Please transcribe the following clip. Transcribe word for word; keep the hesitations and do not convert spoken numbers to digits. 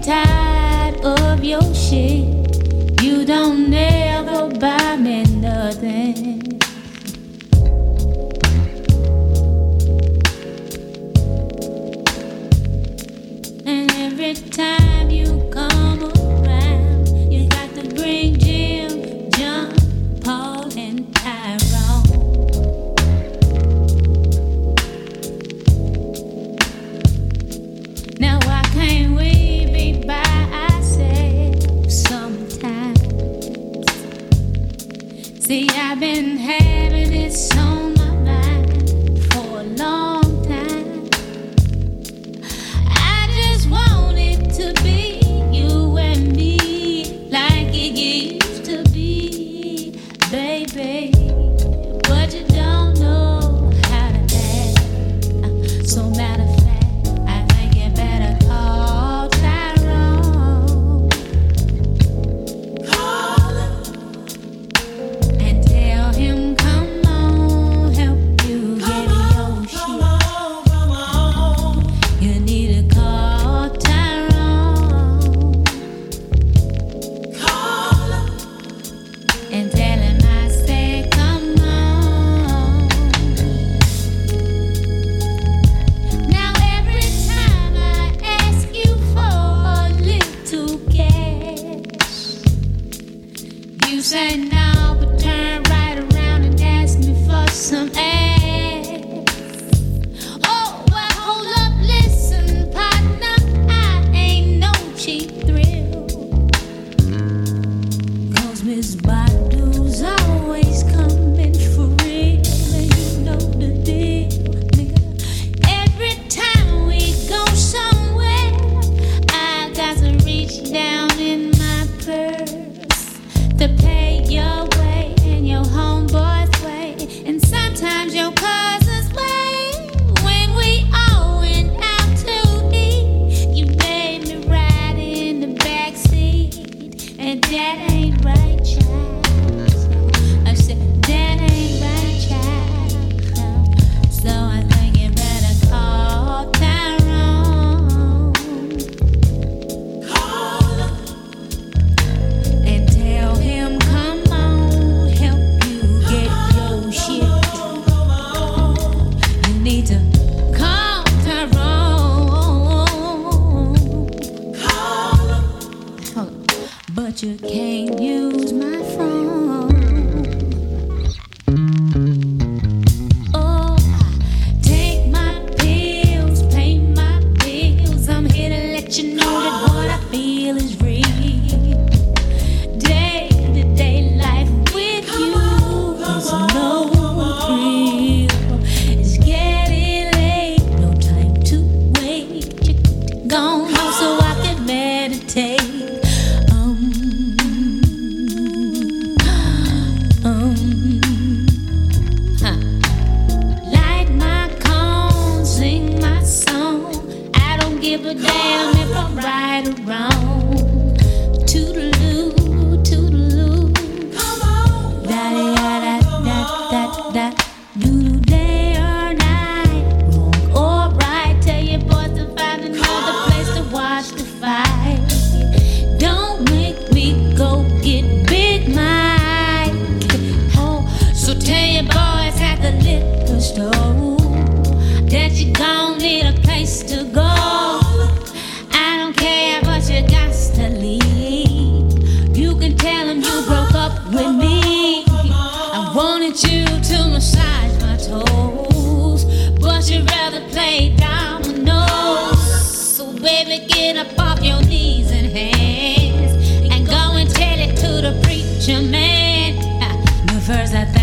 tired of your shit. You don't never buy me nothing. And every time you come around, you got to bring Jim, John, Paul, and Tyrone. Now why can't we be by ourselves sometimes? See, I've been having this on my mind for a long time. I just want it to be you and me like it used to be, baby. But you don't know how to act. So matter of fact, I think you better call Tyrone. Call him and tell him, come on, help you get your shit. You need to call Tyrone. Call him and tell him I said, come on. Now every time I ask you for a little cash, you say no, but turn right around and ask me for some ass. Oh, well, hold up, listen, partner, I ain't no cheap thrill. 'Cause Miss Badu's always coming for real, and you know the deal, nigga. Every time we go somewhere, I got to reach down in my purse to pay your way and your homeboy's way, and sometimes your cousin's way. When we all went out to eat, you made me ride in the back seat, and that ain't right, child. I said that ain't right, child. No. So I think you better call Tyrone. Call him and tell him, come on, help you get your shit. You need to call Tyrone. Call him. But you can't use my phone. Oh, I take my pills, pay my bills. I'm here to let you know that what I feel is real. Day-to-day life with you is no thrill. It's getting late, no time to wait. You're gone home so I can meditate. Um, um, huh. Light my cone, sing my song. I don't give a damn if I'm right or wrong. Toodaloo, toodaloo. Da-da-da-da-da-da. Doodle day or night, wrong or right. Tell your boys to find another place to watch the fight. Don't make me go get Big Mike. Oh, so tell your boys at the liquor store that you gon' need a place to go. I don't care, but you got to leave. You can tell them you broke up with me. I wanted you to massage my toes, but you'd rather play dominoes. So baby, get up off your knees and hands and go and tell it to the preacher man. But first I think